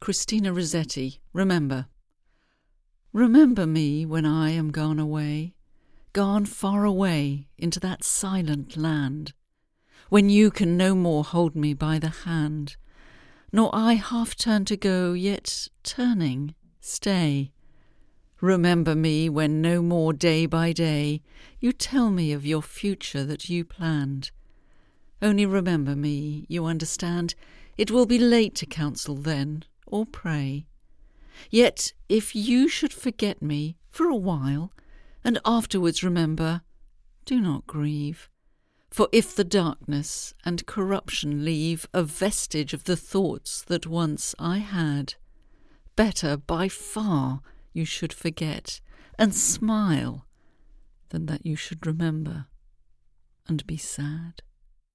Christina Rossetti, Remember. Remember me when I am gone away, gone far away into that silent land, when you can no more hold me by the hand, nor I half turn to go, yet turning, stay. Remember me when no more day by day you tell me of your future that you planned. Only remember me, you understand, it will be late to counsel then, or pray. Yet if you should forget me for a while, and afterwards remember, do not grieve. For if the darkness and corruption leave a vestige of the thoughts that once I had, better by far you should forget and smile than that you should remember and be sad.